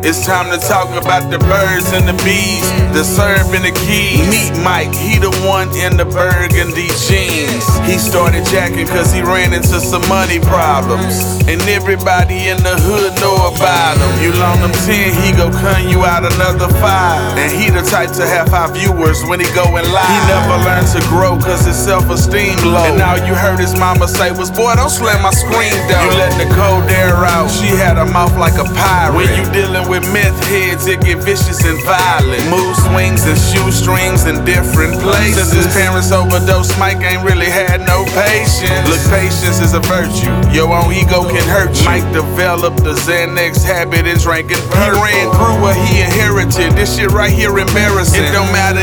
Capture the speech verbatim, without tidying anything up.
It's time to talk about the birds and the bees, the serve and the keys. Meet Mike, he the one in the burgundy jeans. He started jacking cause he ran into some money problems, and everybody in the hood know about him. You loan him ten, he go cut you out another five. And he the type to have five viewers when he going live. He never learned to grow cause his self-esteem low. And all you heard his mama say was, boy, don't slam my screen down. You let the cold air out, she had a mouth like a pirate. When you dealing with meth heads, it get vicious and violent. Mood swings and shoestrings in different places. Since his parents overdosed, Mike ain't really had no patience. Look, patience is a virtue, your own ego can hurt you. Mike developed the Xanax habit and drinking purple. He ran through what he inherited, this shit right here embarrassing. It don't matter